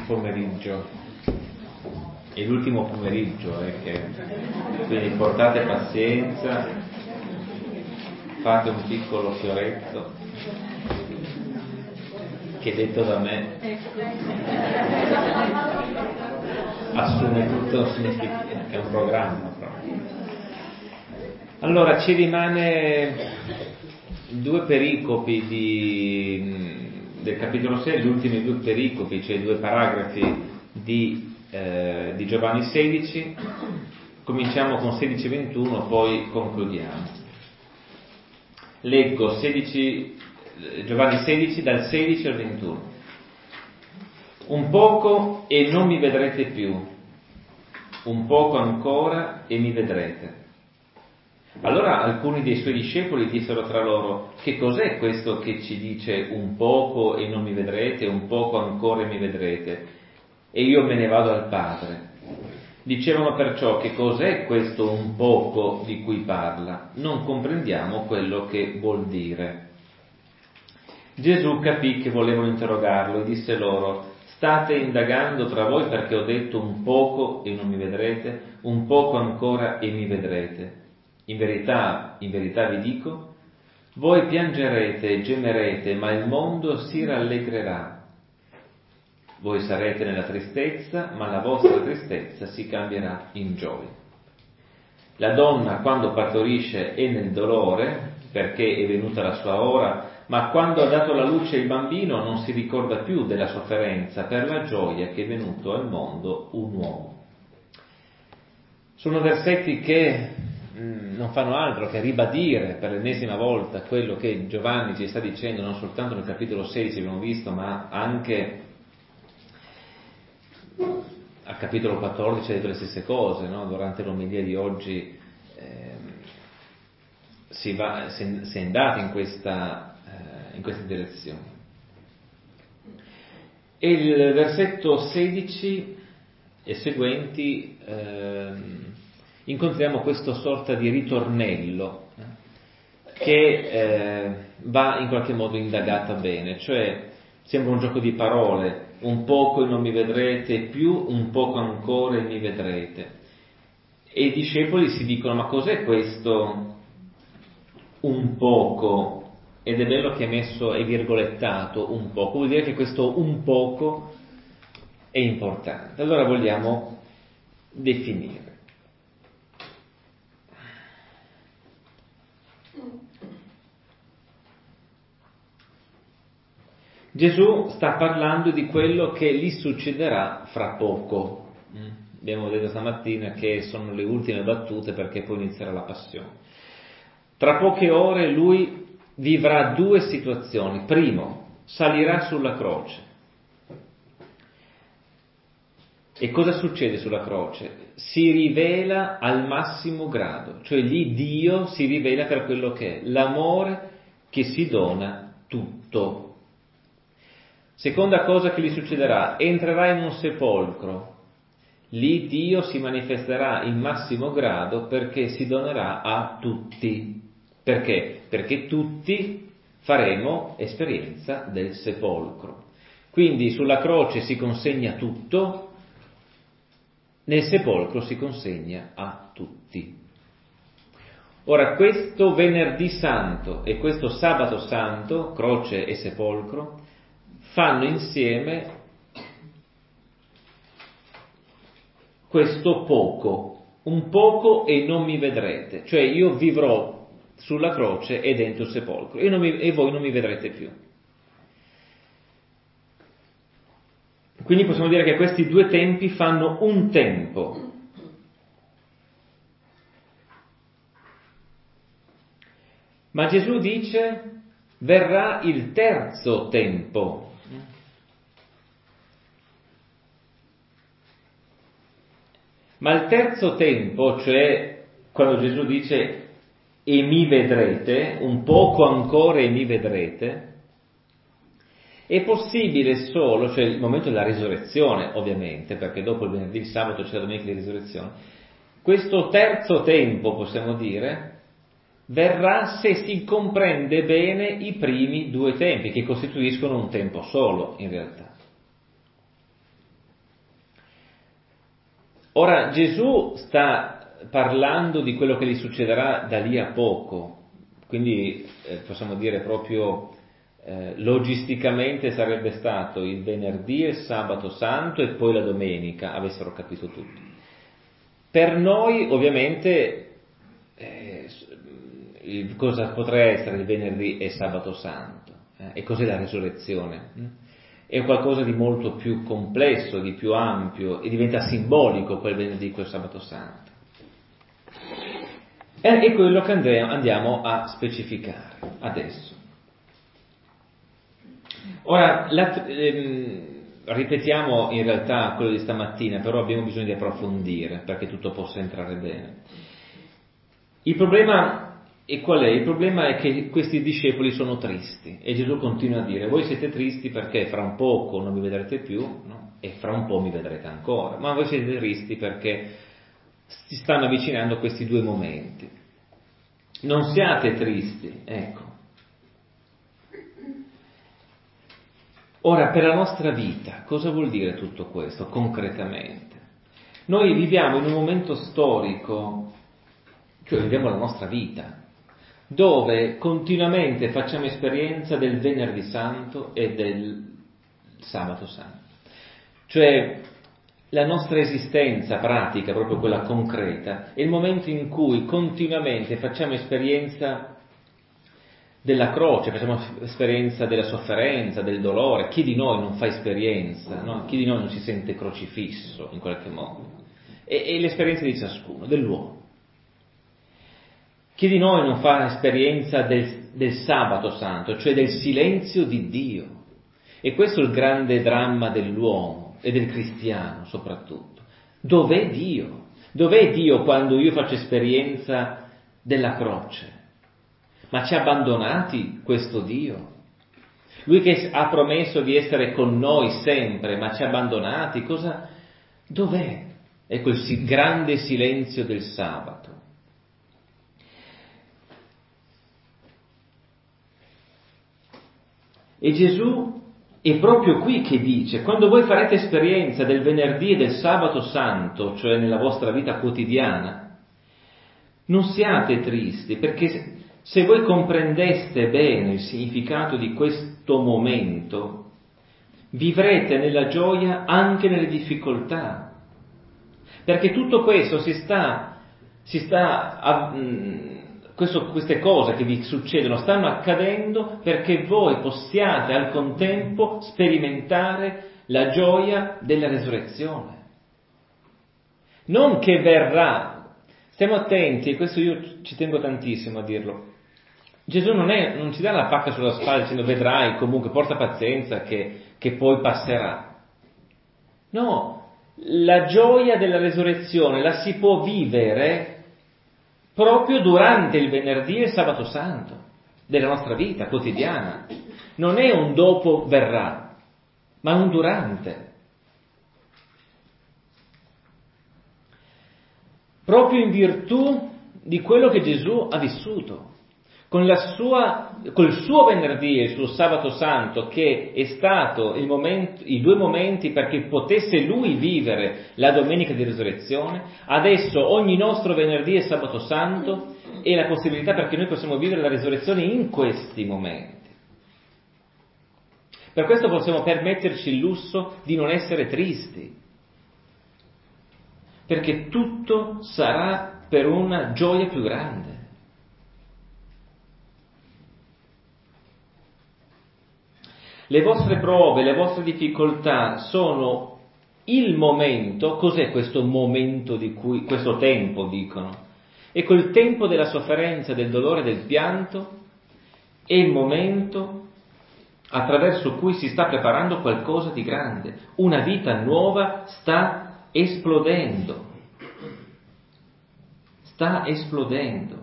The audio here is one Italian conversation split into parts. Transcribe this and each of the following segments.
pomeriggio, è l'ultimo pomeriggio, quindi portate pazienza, fate un piccolo fioretto, che detto da me assume tutto un significato, è un programma proprio. Allora ci rimane due pericopi del capitolo 6, gli ultimi due pericopi, cioè due paragrafi di Giovanni 16. Cominciamo con 16-21, poi concludiamo. Leggo Giovanni 16 dal 16 al 21. Un poco e non mi vedrete più, un poco ancora e mi vedrete. Allora alcuni dei suoi discepoli dissero tra loro: che cos'è questo che ci dice un poco e non mi vedrete, un poco ancora e mi vedrete, e io me ne vado al Padre? Dicevano perciò: che cos'è questo un poco di cui parla? Non comprendiamo quello che vuol dire. Gesù capì che volevano interrogarlo e disse loro: state indagando tra voi perché ho detto un poco e non mi vedrete, un poco ancora e mi vedrete. In verità vi dico, voi piangerete e gemerete, ma il mondo si rallegrerà. Voi sarete nella tristezza, ma la vostra tristezza si cambierà in gioia. La donna, quando partorisce, è nel dolore, perché è venuta la sua ora, ma quando ha dato alla luce il bambino non si ricorda più della sofferenza per la gioia che è venuto al mondo un uomo. Sono versetti che non fanno altro che ribadire per l'ennesima volta quello che Giovanni ci sta dicendo, non soltanto nel capitolo 16 abbiamo visto, ma anche al capitolo 14 ha detto le stesse cose, no? Durante l'omelia di oggi si è andati in questa direzione. E il versetto 16 e seguenti incontriamo questa sorta di ritornello che va in qualche modo indagata bene, cioè sembra un gioco di parole, un poco e non mi vedrete più, un poco ancora e mi vedrete. E i discepoli si dicono: ma cos'è questo un poco? Ed è bello che è virgolettato un poco, vuol dire che questo un poco è importante. Allora vogliamo definire. Gesù sta parlando di quello che gli succederà fra poco. Abbiamo detto stamattina che sono le ultime battute perché poi inizierà la passione. Tra poche ore lui vivrà due situazioni. Primo, salirà sulla croce. E cosa succede sulla croce? Si rivela al massimo grado, cioè lì Dio si rivela per quello che è, l'amore che si dona tutto. Seconda cosa che gli succederà: entrerà in un sepolcro. Lì Dio si manifesterà in massimo grado perché si donerà a tutti. Perché? Perché tutti faremo esperienza del sepolcro. Quindi sulla croce si consegna tutto, nel sepolcro si consegna a tutti. Ora, questo venerdì santo e questo sabato santo, croce e sepolcro, fanno insieme questo poco, un poco e non mi vedrete, cioè io vivrò sulla croce e dentro il sepolcro e voi non mi vedrete più. Quindi possiamo dire che questi due tempi fanno un tempo. Ma Gesù dice: verrà il terzo tempo. Ma il terzo tempo, cioè quando Gesù dice e mi vedrete, un poco ancora e mi vedrete, è possibile solo, cioè il momento della risurrezione ovviamente, perché dopo il venerdì, il sabato c'è la domenica di risurrezione, questo terzo tempo, possiamo dire, verrà se si comprende bene i primi due tempi, che costituiscono un tempo solo in realtà. Ora Gesù sta parlando di quello che gli succederà da lì a poco, quindi possiamo dire proprio logisticamente sarebbe stato il venerdì e il sabato santo e poi la domenica, avessero capito tutti. Per noi ovviamente cosa potrà essere il venerdì e il sabato santo? E cos'è la resurrezione? È qualcosa di molto più complesso, di più ampio, e diventa simbolico quel venerdì, quel sabato santo. È quello che andiamo a specificare adesso. Ora, ripetiamo in realtà quello di stamattina, però abbiamo bisogno di approfondire perché tutto possa entrare bene. Il problema è qual è? Il problema è che questi discepoli sono tristi e Gesù continua a dire: voi siete tristi perché fra un poco non mi vedrete più, no? E fra un po' mi vedrete ancora, ma voi siete tristi perché si stanno avvicinando questi due momenti. Non siate tristi, ecco. Ora, per la nostra vita, cosa vuol dire tutto questo concretamente? Noi viviamo in un momento storico, cioè viviamo la nostra vita, dove continuamente facciamo esperienza del venerdì santo e del sabato santo. Cioè, la nostra esistenza pratica, proprio quella concreta, è il momento in cui continuamente facciamo esperienza della croce, facciamo esperienza della sofferenza, del dolore. Chi di noi non fa esperienza, no? Chi di noi non si sente crocifisso in qualche modo? È l'esperienza di ciascuno, dell'uomo. Chi di noi non fa esperienza del sabato santo, cioè del silenzio di Dio? E questo è il grande dramma dell'uomo e del cristiano soprattutto. Dov'è Dio? Dov'è Dio quando io faccio esperienza della croce? Ma ci ha abbandonati questo Dio? Lui che ha promesso di essere con noi sempre, ma ci ha abbandonati? Dov'è? È quel grande silenzio del sabato. E Gesù è proprio qui che dice: quando voi farete esperienza del venerdì e del sabato santo, cioè nella vostra vita quotidiana, non siate tristi, perché se voi comprendeste bene il significato di questo momento, vivrete nella gioia anche nelle difficoltà, perché tutto questo queste cose che vi succedono stanno accadendo perché voi possiate al contempo sperimentare la gioia della resurrezione. Non che verrà, stiamo attenti, e questo io ci tengo tantissimo a dirlo. Gesù non ci dà la pacca sulla spalla dicendo vedrai, comunque porta pazienza che poi passerà. No, la gioia della resurrezione la si può vivere proprio durante il venerdì e il sabato santo della nostra vita quotidiana. Non è un dopo verrà, ma un durante. Proprio in virtù di quello che Gesù ha vissuto, col suo venerdì e il suo sabato santo, che è stato i due momenti perché potesse lui vivere la domenica di risurrezione. Adesso ogni nostro venerdì e sabato santo è la possibilità perché noi possiamo vivere la risurrezione in questi momenti. Per questo possiamo permetterci il lusso di non essere tristi, perché tutto sarà per una gioia più grande. Le vostre prove, le vostre difficoltà sono il momento. Cos'è questo momento questo tempo, dicono? È quel tempo della sofferenza, del dolore, del pianto, è il momento attraverso cui si sta preparando qualcosa di grande. Una vita nuova sta esplodendo. Sta esplodendo.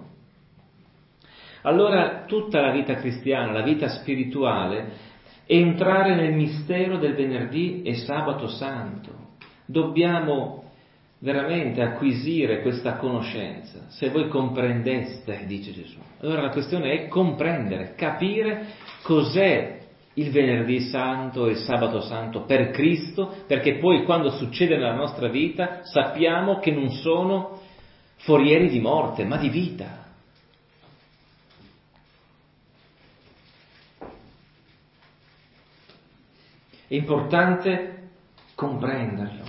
Allora tutta la vita cristiana, la vita spirituale, entrare nel mistero del venerdì e sabato santo. Dobbiamo veramente acquisire questa conoscenza. Se voi comprendeste, dice Gesù. Allora la questione è comprendere, capire cos'è il venerdì santo e il sabato santo per Cristo, perché poi quando succede nella nostra vita sappiamo che non sono forieri di morte, ma di vita. È importante comprenderlo.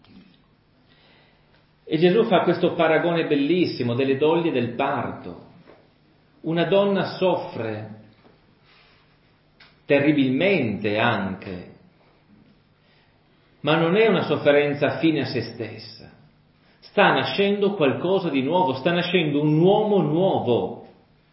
E Gesù fa questo paragone bellissimo delle doglie del parto. Una donna soffre terribilmente anche, ma non è una sofferenza fine a se stessa. Sta nascendo qualcosa di nuovo, sta nascendo un uomo nuovo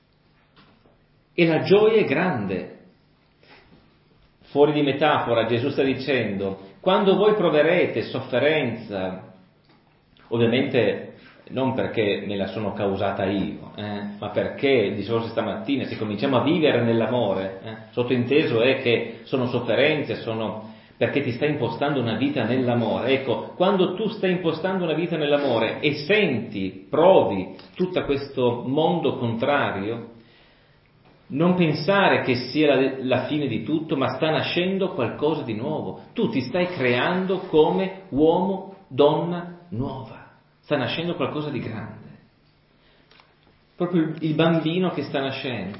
e la gioia è grande. Fuori di metafora, Gesù sta dicendo, quando voi proverete sofferenza, ovviamente non perché me la sono causata io, ma perché, dicevo stamattina, se cominciamo a vivere nell'amore, sottointeso è che sono sofferenze, sono perché ti stai impostando una vita nell'amore. Ecco, quando tu stai impostando una vita nell'amore e senti, provi tutto questo mondo contrario, non pensare che sia la fine di tutto, ma sta nascendo qualcosa di nuovo. Tu ti stai creando come uomo, donna nuova. Sta nascendo qualcosa di grande. Proprio il bambino che sta nascendo.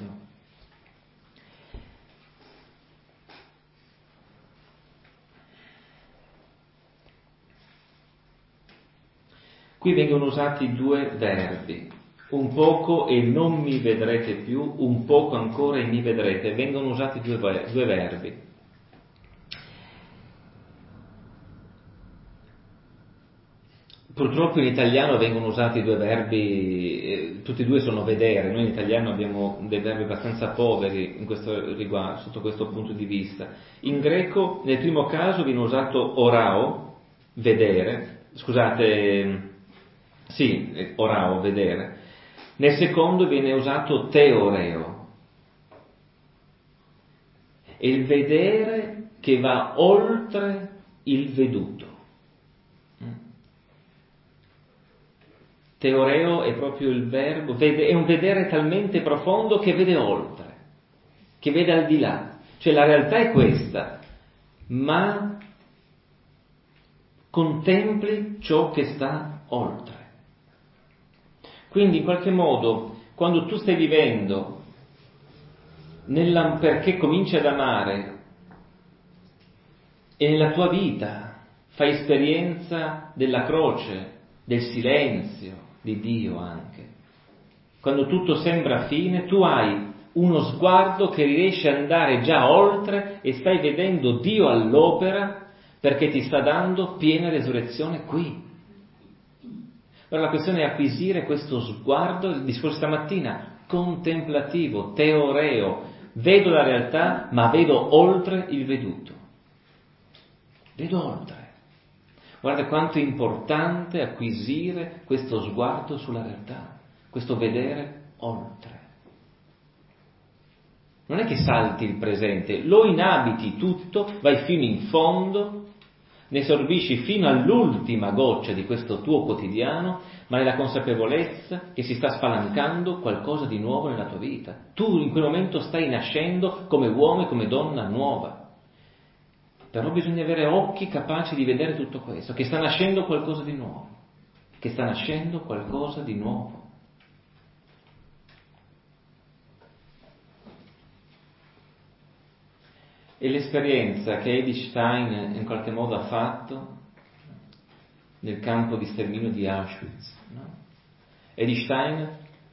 Qui vengono usati due verbi. Un poco e non mi vedrete più, un poco ancora e mi vedrete. Vengono usati due verbi. Purtroppo in italiano vengono usati due verbi, tutti e due sono vedere. Noi in italiano abbiamo dei verbi abbastanza poveri in questo riguardo, sotto questo punto di vista. In greco, nel primo caso viene usato orao, vedere, orao, vedere. Nel secondo viene usato teoreo. È il vedere che va oltre il veduto. Teoreo è proprio il verbo, è un vedere talmente profondo che vede oltre, che vede al di là. Cioè la realtà è questa, ma contempli ciò che sta oltre. Quindi in qualche modo, quando tu stai vivendo, perché cominci ad amare, e nella tua vita fai esperienza della croce, del silenzio di Dio anche, quando tutto sembra fine, tu hai uno sguardo che riesce ad andare già oltre e stai vedendo Dio all'opera perché ti sta dando piena resurrezione qui. Allora la questione è acquisire questo sguardo, il discorso stamattina, contemplativo, teoreo, vedo la realtà ma vedo oltre il veduto, vedo oltre. Guarda quanto è importante acquisire questo sguardo sulla realtà, questo vedere oltre. Non è che salti il presente, lo inabiti tutto, vai fino in fondo, ne sorbisci fino all'ultima goccia di questo tuo quotidiano, ma nella consapevolezza che si sta spalancando qualcosa di nuovo nella tua vita. Tu in quel momento stai nascendo come uomo e come donna nuova. Però bisogna avere occhi capaci di vedere tutto questo, che sta nascendo qualcosa di nuovo, che sta nascendo qualcosa di nuovo. E l'esperienza che Edith Stein in qualche modo ha fatto nel campo di sterminio di Auschwitz, no? Edith Stein,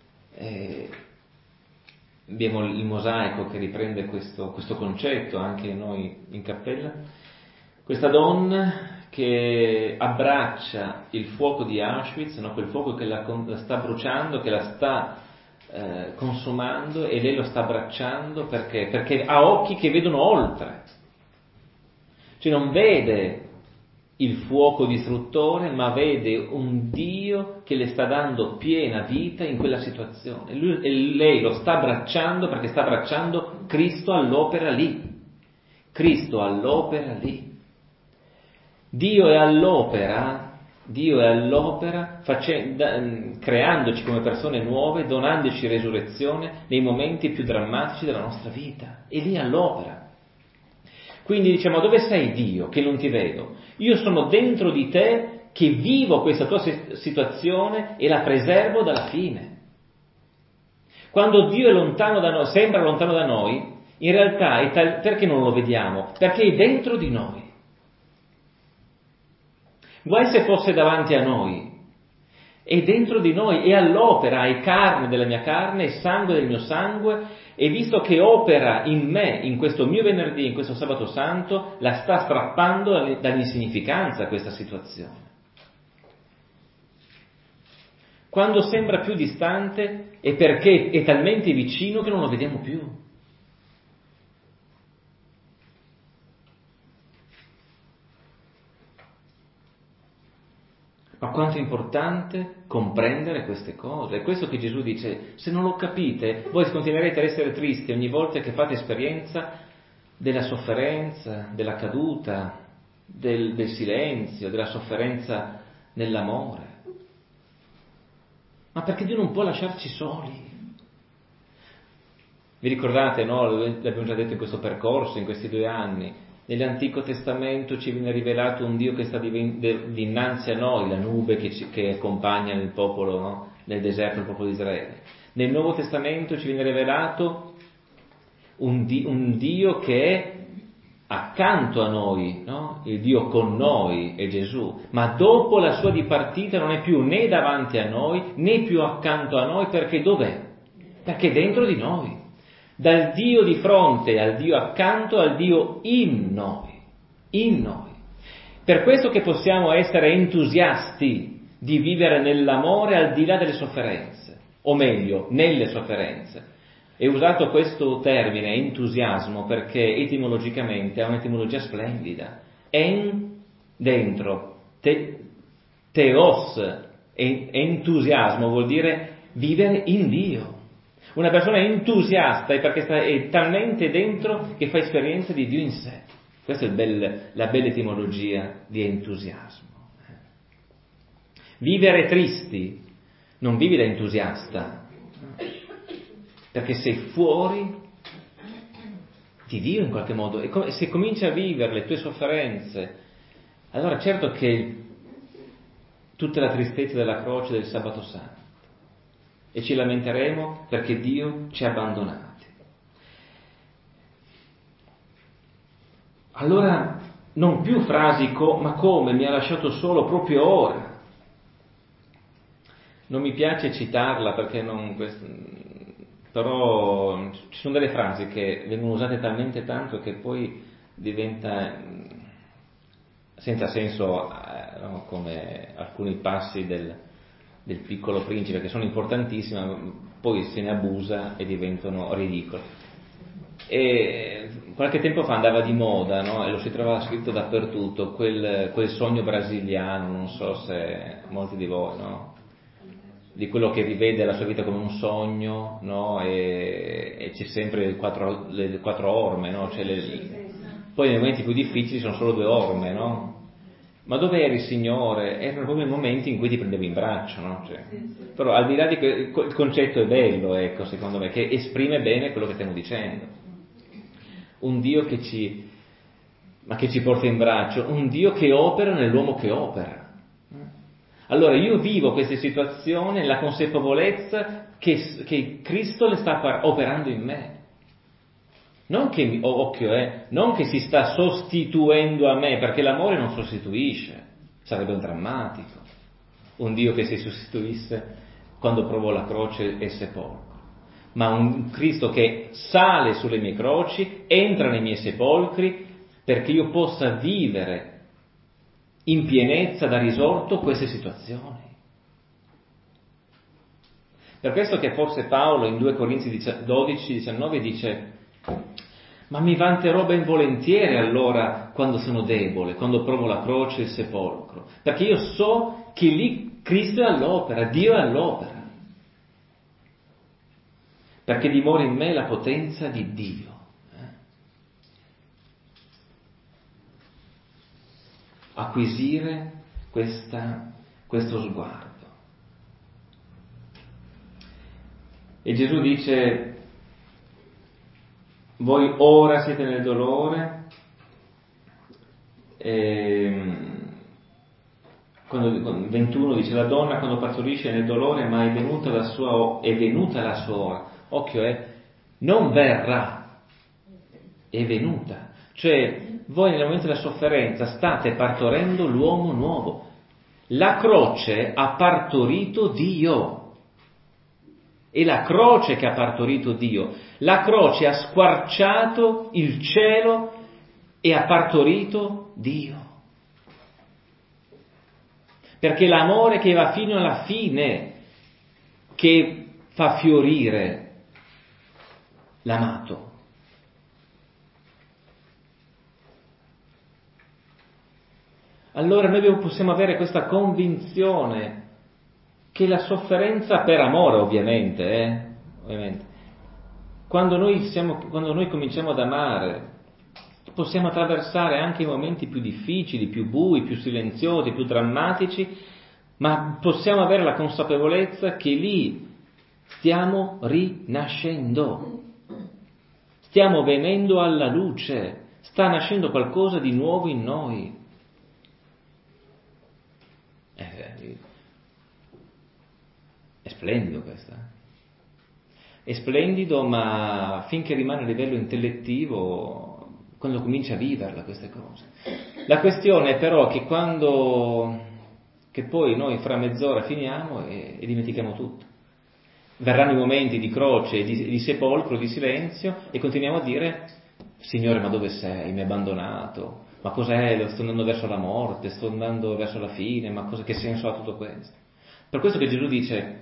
abbiamo il mosaico che riprende questo concetto anche noi in cappella, questa donna che abbraccia il fuoco di Auschwitz, no? Quel fuoco che la sta bruciando, che la sta consumando, e lei lo sta abbracciando perché ha occhi che vedono oltre, cioè non vede il fuoco distruttore, ma vede un Dio che le sta dando piena vita in quella situazione, e lei lo sta abbracciando perché sta abbracciando Cristo all'opera lì. Cristo all'opera lì. Dio è all'opera creandoci come persone nuove, donandoci resurrezione nei momenti più drammatici della nostra vita. È lì all'opera. Quindi diciamo, dove sei Dio che non ti vedo? Io sono dentro di te che vivo questa tua situazione e la preservo dalla fine. Quando Dio è lontano da noi, sembra lontano da noi, in realtà perché non lo vediamo? Perché è dentro di noi. Guai se fosse davanti a noi, è dentro di noi, è all'opera, è carne della mia carne, è sangue del mio sangue, e visto che opera in me, in questo mio venerdì, in questo sabato santo, la sta strappando dall'insignificanza questa situazione. Quando sembra più distante è perché è talmente vicino che non lo vediamo più. Ma quanto è importante comprendere queste cose. È questo che Gesù dice: se non lo capite, voi continuerete ad essere tristi ogni volta che fate esperienza della sofferenza, della caduta, del silenzio, della sofferenza nell'amore. Ma perché Dio non può lasciarci soli? Vi ricordate, no? L'abbiamo già detto in questo percorso, in questi 2 anni. Nell'Antico Testamento ci viene rivelato un Dio che sta dinanzi a noi, la nube che accompagna il popolo, no? Nel deserto, il popolo di Israele. Nel Nuovo Testamento ci viene rivelato un Dio che è accanto a noi, no? Il Dio con noi è Gesù, ma dopo la sua dipartita non è più né davanti a noi né più accanto a noi, perché dov'è? Perché è dentro di noi. Dal Dio di fronte al Dio accanto al Dio in noi. Per questo che possiamo essere entusiasti di vivere nell'amore al di là delle sofferenze, o meglio, nelle sofferenze. È usato questo termine, entusiasmo, perché etimologicamente ha un'etimologia splendida. Dentro, teos, entusiasmo vuol dire vivere in Dio. Una persona entusiasta è perché è talmente dentro che fa esperienza di Dio in sé. Questa è la bella etimologia di entusiasmo. Vivere tristi non vivi da entusiasta, perché sei fuori di Dio in qualche modo. E se cominci a vivere le tue sofferenze, allora certo che tutta la tristezza della croce del sabato santo, e ci lamenteremo perché Dio ci ha abbandonati. Allora, non più frasi ma come mi ha lasciato solo proprio ora. Non mi piace citarla perché però ci sono delle frasi che vengono usate talmente tanto che poi diventa senza senso, no? Come alcuni passi del Piccolo Principe, che sono importantissime, ma poi se ne abusa e diventano ridicoli. E qualche tempo fa andava di moda, no? E lo si trovava scritto dappertutto, quel sogno brasiliano, non so se molti di voi, no? Di quello che rivede la sua vita come un sogno, no? E c'è sempre le quattro orme, no? Poi nei momenti più difficili sono solo 2 orme, no? Ma dove eri, Signore? Erano proprio i momenti in cui ti prendevi in braccio, no? Però al di là di il concetto è bello, ecco, secondo me, che esprime bene quello che stiamo dicendo. Un Dio che ci porta in braccio, un Dio che opera nell'uomo che opera. Allora io vivo queste situazioni nella consapevolezza che Cristo le sta operando in me. Non che, non che si sta sostituendo a me, perché l'amore non sostituisce, sarebbe un drammatico. Un Dio che si sostituisse quando provò la croce e il sepolcro. Ma un Cristo che sale sulle mie croci, entra nei miei sepolcri, perché io possa vivere in pienezza da risorto queste situazioni. Per questo che forse Paolo in 2 Corinzi 12-19 dice: ma mi vanterò ben volentieri allora quando sono debole, quando provo la croce e il sepolcro, perché io so che lì Cristo è all'opera, Dio è all'opera, perché dimora in me la potenza di Dio. Acquisire questo sguardo. E Gesù dice: voi ora siete nel dolore, quando 21 dice: la donna quando partorisce nel dolore, ma è venuta la sua ora. Occhio, non verrà, è venuta. Cioè, voi nel momento della sofferenza state partorendo l'uomo nuovo. La croce ha partorito Dio. È la croce che ha partorito Dio. La croce ha squarciato il cielo e ha partorito Dio. Perché l'amore che va fino alla fine, che fa fiorire l'amato. Allora noi possiamo avere questa convinzione che la sofferenza per amore, ovviamente, quando noi cominciamo ad amare, possiamo attraversare anche i momenti più difficili, più bui, più silenziosi, più drammatici, ma possiamo avere la consapevolezza che lì stiamo rinascendo, stiamo venendo alla luce, sta nascendo qualcosa di nuovo in noi. È splendido questo. È splendido, ma finché rimane a livello intellettivo, quando comincia a viverla queste cose. La questione è però che che poi noi fra mezz'ora finiamo e dimentichiamo tutto. Verranno i momenti di croce, di sepolcro, di silenzio, e continuiamo a dire: Signore, ma dove sei? Mi hai abbandonato? Ma cos'è? Sto andando verso la morte, sto andando verso la fine, ma che senso ha tutto questo? Per questo che Gesù dice: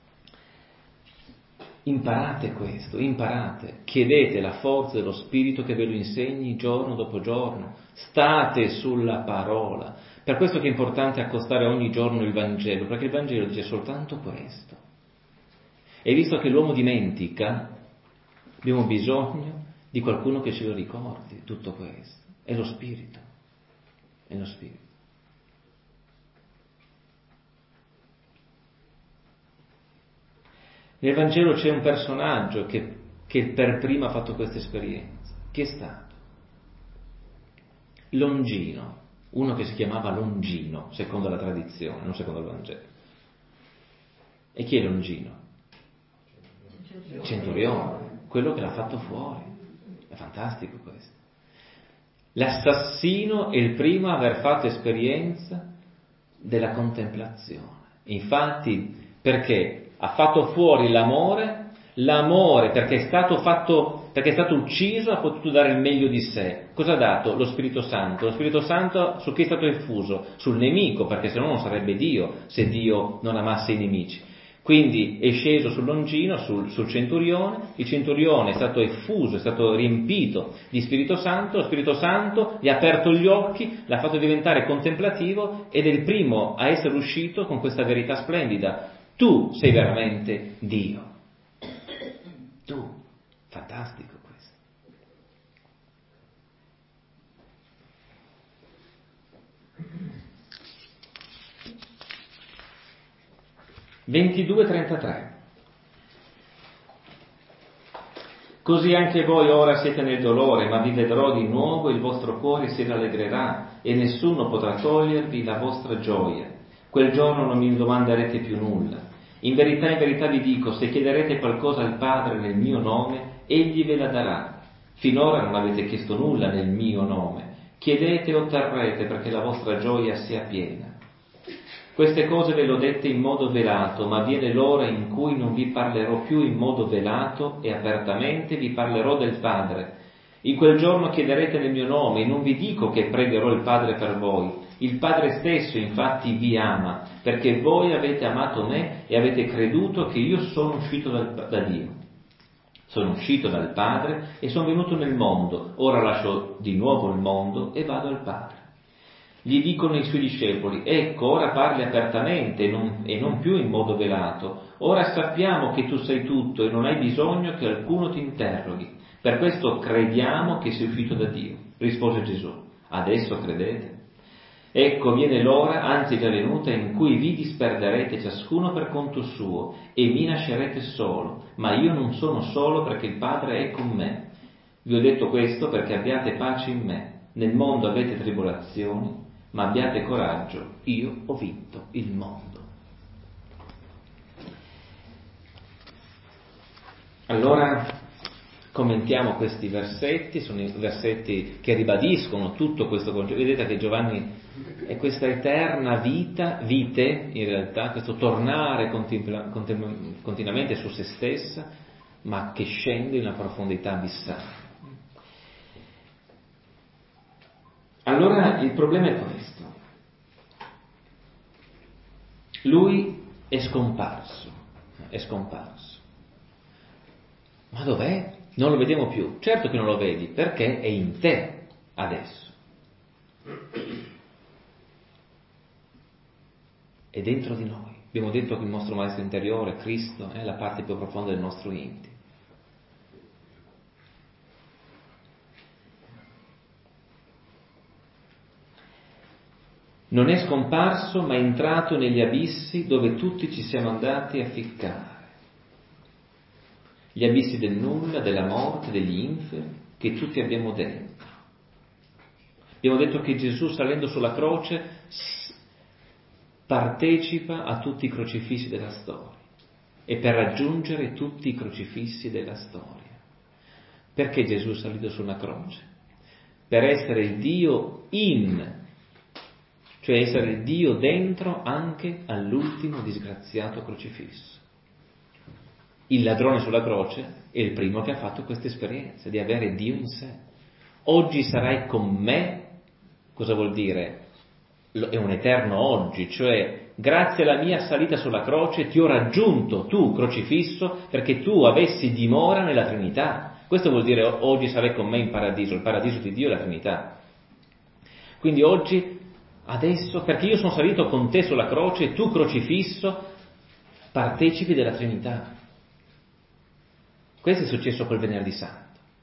imparate questo, chiedete la forza dello Spirito che ve lo insegni giorno dopo giorno, state sulla parola. Per questo che è importante accostare ogni giorno il Vangelo, perché il Vangelo dice soltanto questo. E visto che l'uomo dimentica, abbiamo bisogno di qualcuno che ce lo ricordi, tutto questo. È lo Spirito. Nel Vangelo c'è un personaggio che per prima ha fatto questa esperienza. Chi è stato? Longino, uno che si chiamava Longino, secondo la tradizione, non secondo il Vangelo. E chi è Longino? Il centurione, quello che l'ha fatto fuori. È fantastico questo. L'assassino è il primo a aver fatto esperienza della contemplazione. Infatti, perché ha fatto fuori l'amore perché è stato ucciso, ha potuto dare il meglio di sé. Cosa ha dato? Lo Spirito Santo. Lo Spirito Santo su chi è stato effuso? Sul nemico, perché se no non sarebbe Dio, se Dio non amasse i nemici. Quindi è sceso sul Longino, sul centurione, il centurione è stato effuso, è stato riempito di Spirito Santo, lo Spirito Santo gli ha aperto gli occhi, l'ha fatto diventare contemplativo ed è il primo a essere uscito con questa verità splendida. Tu sei veramente Dio. Tu. Fantastico questo. (22:33). Così anche voi ora siete nel dolore, ma vi vedrò di nuovo, il vostro cuore si rallegrerà e nessuno potrà togliervi la vostra gioia. Quel giorno non mi domanderete più nulla. In verità vi dico, se chiederete qualcosa al Padre nel mio nome, Egli ve la darà. Finora non avete chiesto nulla nel mio nome. Chiedete e otterrete perché la vostra gioia sia piena. Queste cose ve le ho dette in modo velato, ma viene l'ora in cui non vi parlerò più in modo velato e apertamente vi parlerò del Padre. In quel giorno chiederete nel mio nome e non vi dico che pregherò il Padre per voi. Il Padre stesso infatti vi ama, perché voi avete amato me e avete creduto che io sono uscito da Dio. Sono uscito dal Padre e sono venuto nel mondo. Ora lascio di nuovo il mondo e vado al Padre. Gli dicono i suoi discepoli: ecco, ora parli apertamente e non più in modo velato. Ora sappiamo che tu sai tutto e non hai bisogno che qualcuno ti interroghi. Per questo crediamo che sei uscito da Dio. Rispose Gesù: adesso credete? Ecco, viene l'ora, anzi è già venuta, in cui vi disperderete ciascuno per conto suo e mi lascerete solo. Ma io non sono solo, perché il Padre è con me. Vi ho detto questo perché abbiate pace in me. nel mondo avete tribolazioni, ma abbiate coraggio, io ho vinto il mondo. Allora commentiamo questi versetti, sono i versetti che ribadiscono tutto questo concetto. Vedete che Giovanni è questa eterna vite in realtà, questo tornare continuamente su se stessa, ma che scende in una profondità abissale. Allora il problema è questo. Lui è scomparso. Ma dov'è? Non lo vediamo più. Certo che non lo vedi, perché è in te adesso. È dentro di noi. Abbiamo detto che il nostro maestro interiore, Cristo, è la parte più profonda del nostro intimo. Non è scomparso, ma è entrato negli abissi dove tutti ci siamo andati a ficcare. Gli abissi del nulla, della morte, degli inferi, che tutti abbiamo dentro. Abbiamo detto che Gesù, salendo sulla croce, partecipa a tutti i crocifissi della storia e per raggiungere tutti i crocifissi della storia. Perché Gesù è salito sulla croce? Per essere il Dio cioè essere il Dio dentro anche all'ultimo disgraziato crocifisso. Il ladrone sulla croce è il primo che ha fatto questa esperienza di avere Dio in sé. Oggi sarai con me, cosa vuol dire? È un eterno oggi, cioè grazie alla mia salita sulla croce ti ho raggiunto tu crocifisso perché tu avessi dimora nella Trinità. Questo vuol dire oggi sarai con me in paradiso, il paradiso di Dio è la Trinità. Quindi oggi, adesso, perché io sono salito con te sulla croce, tu crocifisso, partecipi della Trinità. Questo è successo quel venerdì santo.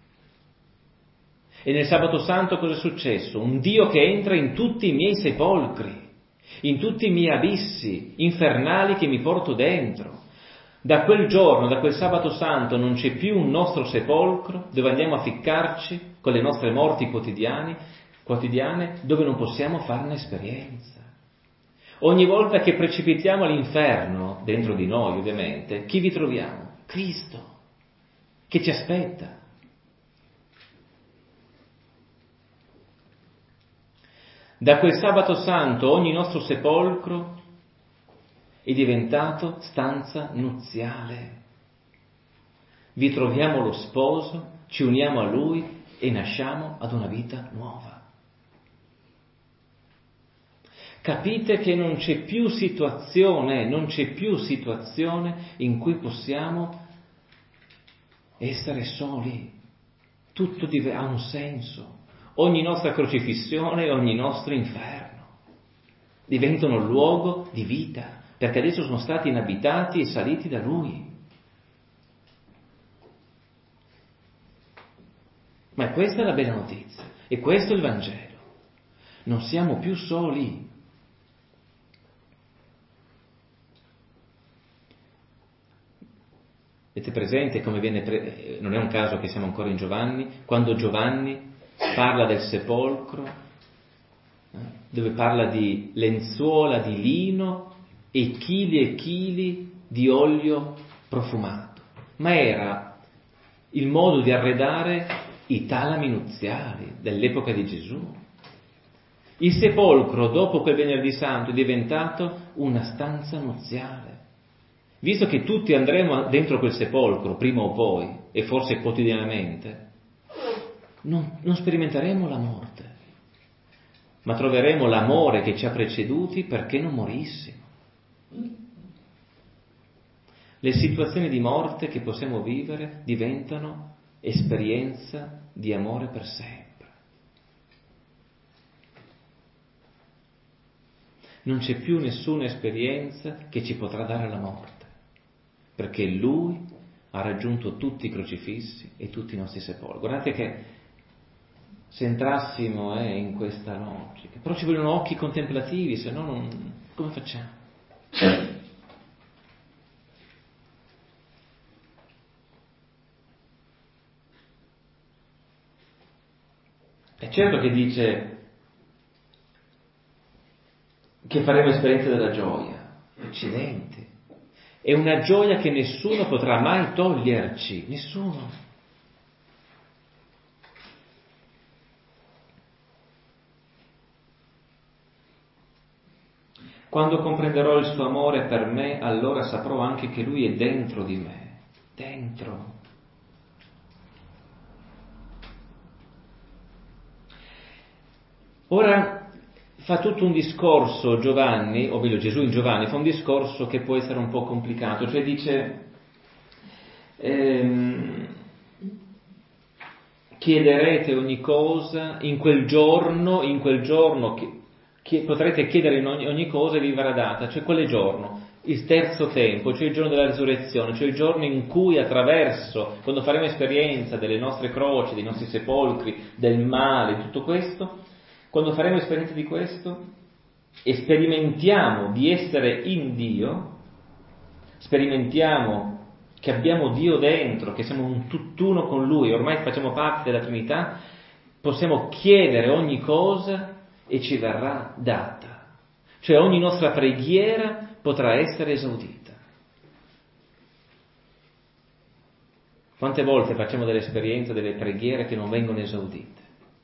E nel sabato santo cosa è successo? Un Dio che entra in tutti i miei sepolcri, in tutti i miei abissi infernali che mi porto dentro. Da quel giorno, da quel sabato santo, non c'è più un nostro sepolcro dove andiamo a ficcarci con le nostre morti quotidiane, dove non possiamo farne esperienza. Ogni volta che precipitiamo all'inferno, dentro di noi ovviamente, chi vi troviamo? Cristo, che ci aspetta. Da quel sabato santo ogni nostro sepolcro è diventato stanza nuziale. Vi troviamo lo sposo, ci uniamo a lui e nasciamo ad una vita nuova. Capite che non c'è più situazione in cui possiamo essere soli. Tutto ha un senso. Ogni nostra crocifissione, ogni nostro inferno diventano luogo di vita, perché adesso sono stati inabitati e saliti da Lui. Ma questa è la bella notizia, e questo è il Vangelo. Non siamo più soli. Avete presente come viene non è un caso che siamo ancora in Giovanni, quando Giovanni parla del sepolcro, dove parla di lenzuola di lino e chili di olio profumato. Ma era il modo di arredare i talami nuziali dell'epoca di Gesù. Il sepolcro, dopo quel venerdì santo, è diventato una stanza nuziale. Visto che tutti andremo dentro quel sepolcro, prima o poi, e forse quotidianamente, non sperimenteremo la morte, ma troveremo l'amore che ci ha preceduti perché non morissimo. Le situazioni di morte che possiamo vivere diventano esperienza di amore per sempre. Non c'è più nessuna esperienza che ci potrà dare la morte, perché Lui ha raggiunto tutti i crocifissi e tutti i nostri sepolcri. Guardate che se entrassimo in questa logica, però ci vogliono occhi contemplativi, se no come facciamo? certo che dice che faremo esperienza della gioia. Accidenti. È una gioia che nessuno potrà mai toglierci, nessuno. Quando comprenderò il suo amore per me, allora saprò anche che lui è dentro di me, dentro. Ora fa tutto un discorso Giovanni, o meglio Gesù in Giovanni, fa un discorso che può essere un po' complicato, cioè dice chiederete ogni cosa in quel giorno che potrete chiedere in ogni cosa e vi verrà data, cioè quale giorno? Il terzo tempo, cioè il giorno della risurrezione, cioè il giorno in cui attraverso, quando faremo esperienza delle nostre croci, dei nostri sepolcri, del male, tutto questo, quando faremo esperienza di questo e sperimentiamo di essere in Dio, sperimentiamo che abbiamo Dio dentro, che siamo un tutt'uno con Lui, ormai facciamo parte della Trinità, possiamo chiedere ogni cosa e ci verrà data. Cioè ogni nostra preghiera potrà essere esaudita. Quante volte facciamo delle esperienze, delle preghiere che non vengono esaudite?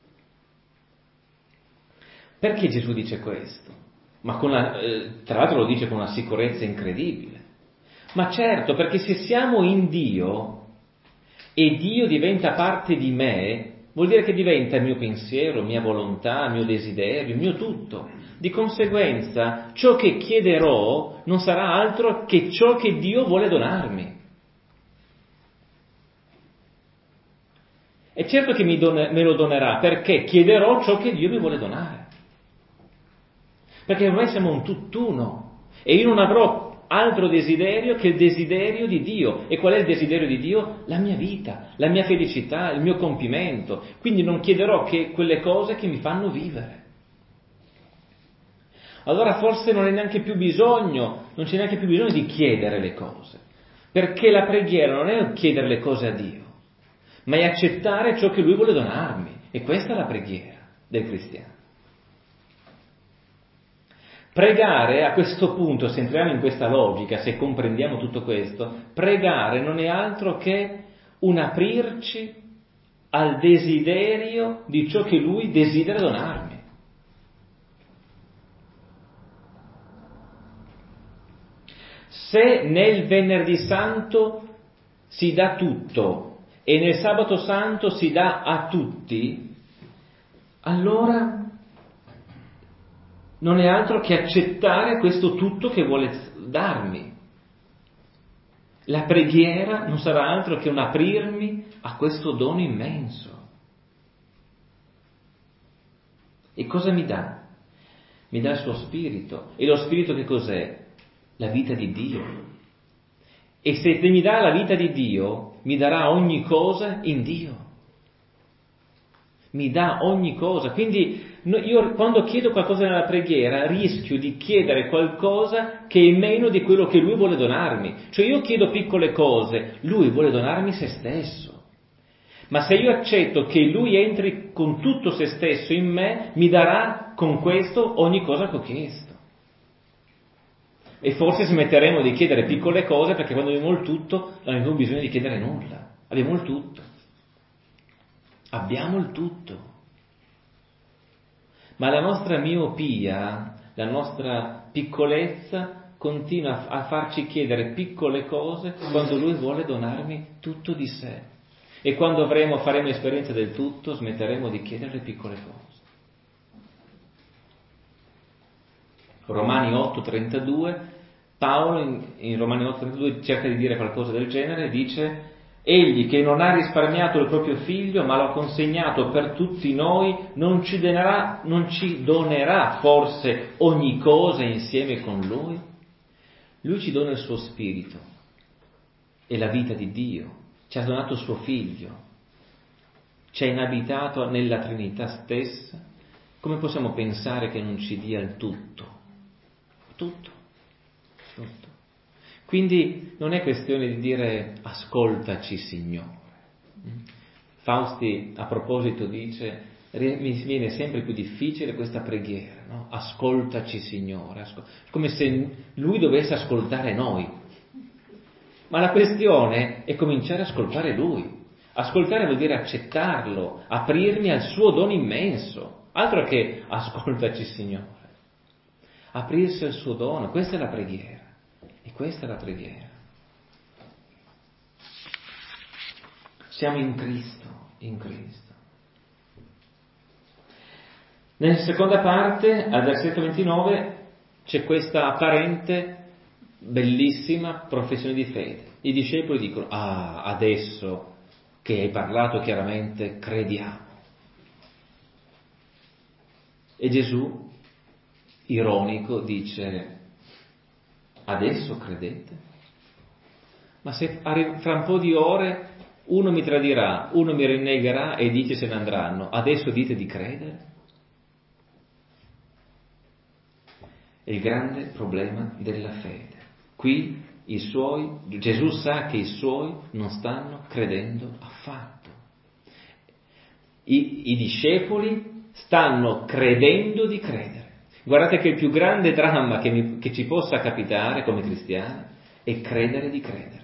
Perché Gesù dice questo? Ma tra l'altro lo dice con una sicurezza incredibile. Ma certo, perché se siamo in Dio e Dio diventa parte di me, vuol dire che diventa il mio pensiero, mia volontà, mio desiderio, il mio tutto. Di conseguenza, ciò che chiederò non sarà altro che ciò che Dio vuole donarmi. E certo che me lo donerà, perché chiederò ciò che Dio mi vuole donare. Perché ormai siamo un tutt'uno e io non avrò altro desiderio che il desiderio di Dio. E qual è il desiderio di Dio? La mia vita, la mia felicità, il mio compimento. Quindi non chiederò che quelle cose che mi fanno vivere. Allora forse non c'è neanche più bisogno di chiedere le cose, perché la preghiera non è chiedere le cose a Dio, ma è accettare ciò che Lui vuole donarmi. E questa è la preghiera del cristiano. Pregare, a questo punto, se entriamo in questa logica, se comprendiamo tutto questo, pregare non è altro che un aprirci al desiderio di ciò che Lui desidera donarmi. Se nel Venerdì Santo si dà tutto e nel Sabato Santo si dà a tutti, allora non è altro che accettare questo tutto che vuole darmi. La preghiera non sarà altro che un aprirmi a questo dono immenso. E cosa mi dà? Mi dà il suo spirito. E lo spirito che cos'è? La vita di Dio. E se mi dà la vita di Dio, mi darà ogni cosa in Dio. Mi dà ogni cosa. Quindi io quando chiedo qualcosa nella preghiera rischio di chiedere qualcosa che è meno di quello che Lui vuole donarmi. Cioè io chiedo piccole cose, Lui vuole donarmi se stesso. Ma se io accetto che Lui entri con tutto se stesso in me, mi darà con questo ogni cosa che ho chiesto. E forse smetteremo di chiedere piccole cose, perché quando abbiamo il tutto non abbiamo bisogno di chiedere nulla. Abbiamo il tutto. Abbiamo il tutto. Ma la nostra miopia, la nostra piccolezza continua a farci chiedere piccole cose quando Lui vuole donarmi tutto di sé. E quando faremo esperienza del tutto, smetteremo di chiedere piccole cose. Romani 8,32, Paolo in Romani 8,32 cerca di dire qualcosa del genere, dice: Egli che non ha risparmiato il proprio figlio, ma l'ha consegnato per tutti noi, non ci donerà forse ogni cosa insieme con Lui? Lui ci dona il suo spirito e la vita di Dio, ci ha donato suo figlio, ci ha inabitato nella Trinità stessa. Come possiamo pensare che non ci dia il tutto? Tutto. Quindi non è questione di dire ascoltaci Signore. Fausti a proposito dice mi viene sempre più difficile questa preghiera, no? Ascoltaci, Signore, come se Lui dovesse ascoltare noi. Ma la questione è cominciare ad ascoltare Lui. Ascoltare vuol dire accettarlo, aprirmi al suo dono immenso, altro che ascoltaci, Signore. Aprirsi al suo dono, questa è la preghiera. E questa è la preghiera. Siamo in Cristo, in Cristo. Nella seconda parte, al versetto 29, c'è questa apparente, bellissima professione di fede. I discepoli dicono, adesso che hai parlato chiaramente, crediamo. E Gesù, ironico, dice, adesso credete? Ma se fra un po' di ore uno mi tradirà, uno mi rinnegherà e 10 se ne andranno, adesso dite di credere? È il grande problema della fede. Qui Gesù sa che i suoi non stanno credendo affatto. I discepoli stanno credendo di credere. Guardate che il più grande dramma che ci possa capitare come cristiani è credere di credere.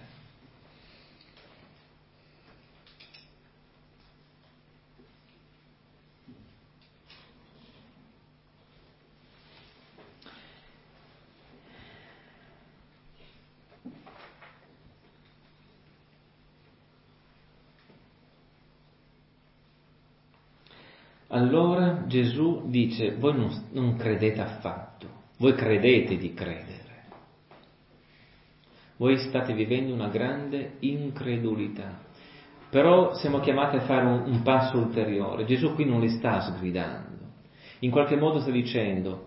Allora Gesù dice, voi non credete affatto, voi credete di credere. Voi state vivendo una grande incredulità, però siamo chiamati a fare un passo ulteriore. Gesù qui non li sta sgridando, in qualche modo sta dicendo,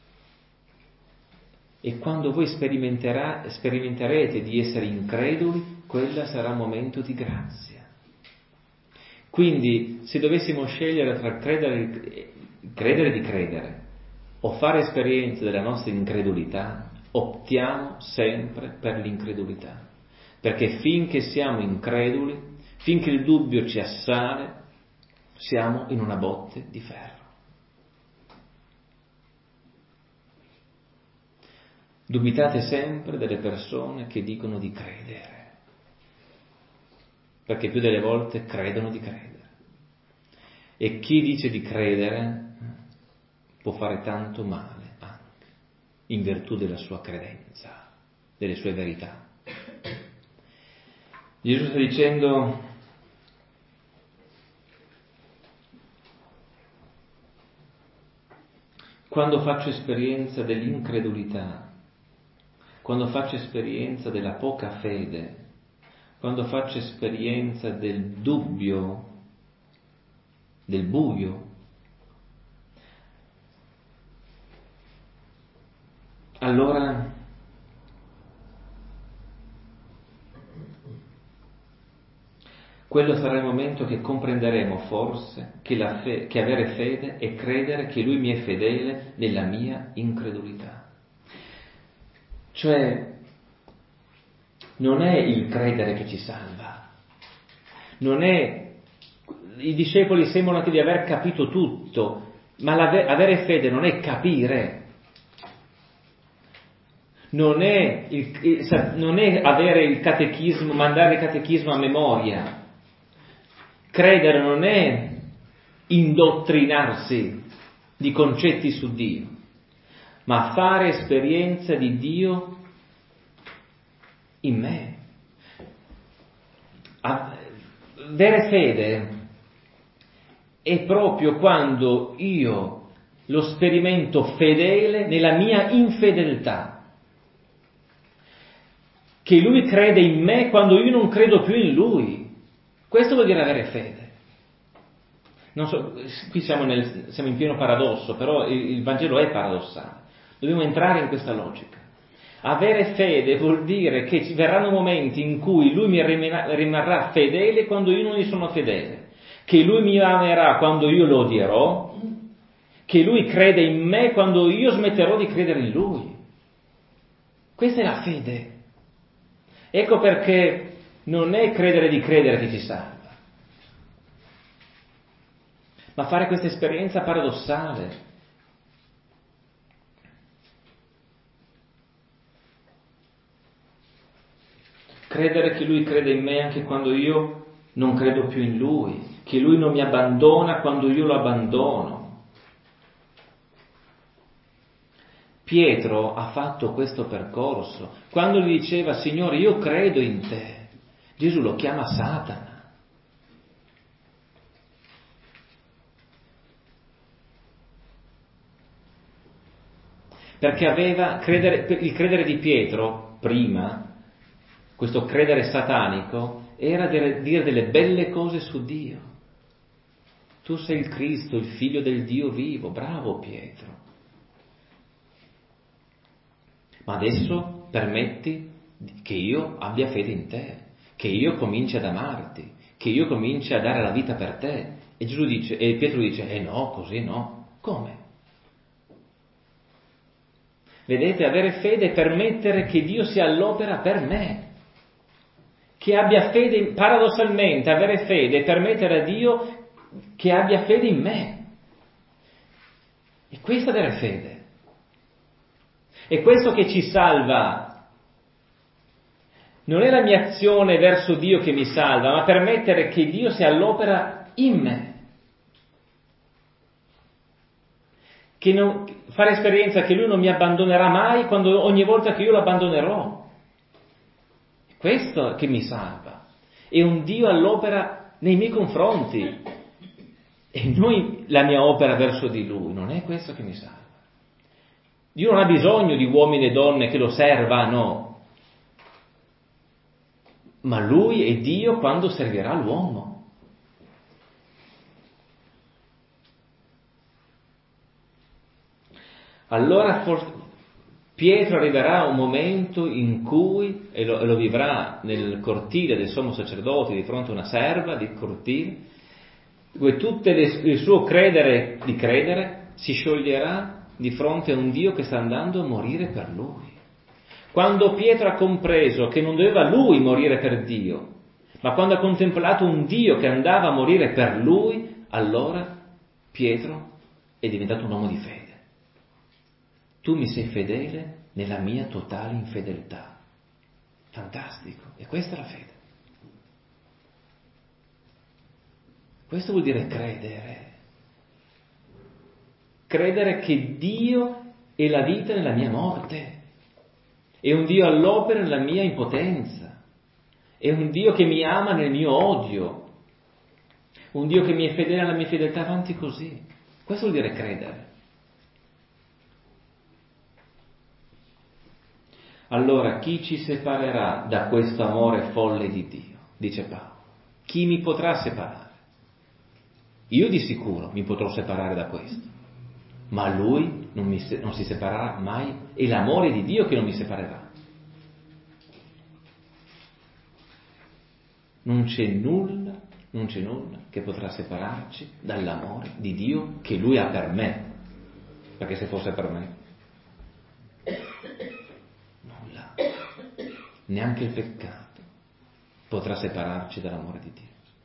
e quando voi sperimenterete di essere increduli, quella sarà un momento di grazia. Quindi, se dovessimo scegliere tra credere di credere o fare esperienza della nostra incredulità, optiamo sempre per l'incredulità. Perché finché siamo increduli, finché il dubbio ci assale, siamo in una botte di ferro. Dubitate sempre delle persone che dicono di credere. Perché più delle volte credono di credere. E chi dice di credere può fare tanto male anche, in virtù della sua credenza, delle sue verità. Gesù sta dicendo, quando faccio esperienza dell'incredulità, quando faccio esperienza della poca fede, quando faccio esperienza del dubbio, del buio, allora quello sarà il momento che comprenderemo forse che avere fede è credere che Lui mi è fedele nella mia incredulità. Cioè, non è il credere che ci salva, non è. I discepoli sembrano anche di aver capito tutto, ma avere fede non è capire, non è avere il catechismo, mandare il catechismo a memoria. Credere non è indottrinarsi di concetti su Dio, ma fare esperienza di Dio in me. Avere fede è proprio quando io lo sperimento fedele nella mia infedeltà, che Lui crede in me quando io non credo più in Lui. Questo vuol dire avere fede. Non so, qui siamo in pieno paradosso, però il Vangelo è paradossale. Dobbiamo entrare in questa logica. Avere fede vuol dire che ci verranno momenti in cui Lui mi rimarrà fedele quando io non gli sono fedele, che Lui mi amerà quando io lo odierò, che Lui crede in me quando io smetterò di credere in Lui. Questa è la fede. Ecco perché non è credere di credere che ci salva, ma fare questa esperienza paradossale. Credere che Lui crede in me anche quando io non credo più in Lui, che Lui non mi abbandona quando io lo abbandono. Pietro ha fatto questo percorso. Quando gli diceva, Signore, io credo in te, Gesù lo chiama Satana. Perché il credere di Pietro, prima, questo credere satanico, era dire delle belle cose su Dio. Tu sei il Cristo, il figlio del Dio vivo, bravo Pietro. Ma adesso permetti che io abbia fede in te, che io cominci ad amarti, che io cominci a dare la vita per te. E Pietro dice, no, così no. Come? Vedete, avere fede è permettere che Dio sia all'opera per me. Che abbia fede, paradossalmente, avere fede è permettere a Dio che abbia fede in me. E questo è avere fede. È questo che ci salva. Non è la mia azione verso Dio che mi salva, ma permettere che Dio sia all'opera in me. Fare esperienza che Lui non mi abbandonerà mai ogni volta che io lo abbandonerò. È questo che mi salva. È un Dio all'opera nei miei confronti. E non la mia opera verso di Lui. Non è questo che mi salva. Dio non ha bisogno di uomini e donne che lo servano, ma Lui è Dio quando servirà l'uomo. Allora Pietro arriverà a un momento in cui, e lo vivrà nel cortile del sommo sacerdote di fronte a una serva di cortile, dove tutto il suo credere di credere si scioglierà di fronte a un Dio che sta andando a morire per lui. Quando Pietro ha compreso che non doveva lui morire per Dio, ma quando ha contemplato un Dio che andava a morire per lui, allora Pietro è diventato un uomo di fede. Tu mi sei fedele nella mia totale infedeltà. Fantastico. E questa è la fede. Questo vuol dire credere. Credere che Dio è la vita nella mia morte. È un Dio all'opera nella mia impotenza. È un Dio che mi ama nel mio odio. Un Dio che mi è fedele alla mia fedeltà, avanti così. Questo vuol dire credere. Allora, chi ci separerà da questo amore folle di Dio? Dice Paolo. Chi mi potrà separare? Io di sicuro mi potrò separare da questo, ma Lui non si separerà mai. È l'amore di Dio che non mi separerà. Non c'è nulla che potrà separarci dall'amore di Dio che Lui ha per me. Perché se fosse per me, nulla, neanche il peccato potrà separarci dall'amore di Dio.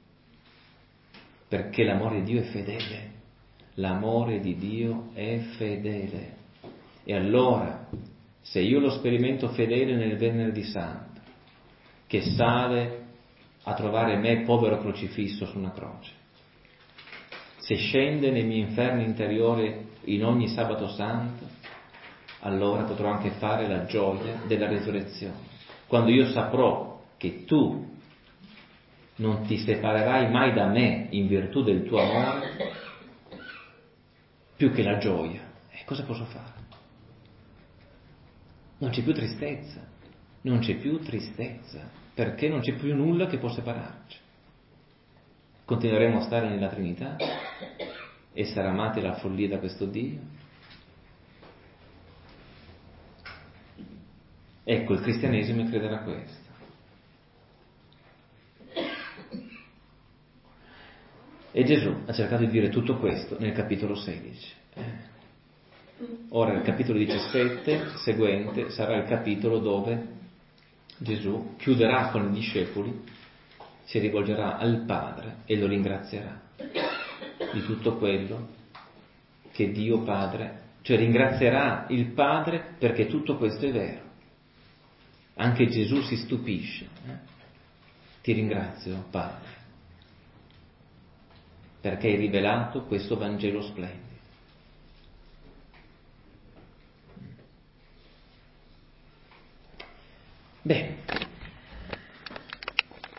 Perché l'amore di Dio è fedele. L'amore di Dio è fedele. E allora, se io lo sperimento fedele nel venerdì santo, che sale a trovare me povero crocifisso su una croce, se scende nei miei inferni interiori in ogni sabato santo, allora potrò anche fare la gioia della resurrezione. Quando io saprò che tu non ti separerai mai da me in virtù del tuo amore, più che la gioia, cosa posso fare? Non c'è più tristezza, perché non c'è più nulla che può separarci. Continueremo a stare nella Trinità, essere amati alla follia da questo Dio. Ecco, il cristianesimo è credere a questo. E Gesù ha cercato di dire tutto questo nel capitolo 16. Ora il capitolo 17 seguente sarà il capitolo dove Gesù chiuderà con i discepoli, si rivolgerà al Padre e lo ringrazierà. di tutto quello che Dio Padre, cioè ringrazierà il Padre perché tutto questo è vero. Anche Gesù si stupisce. Ti ringrazio, Padre, perché hai rivelato questo Vangelo splendido. Beh,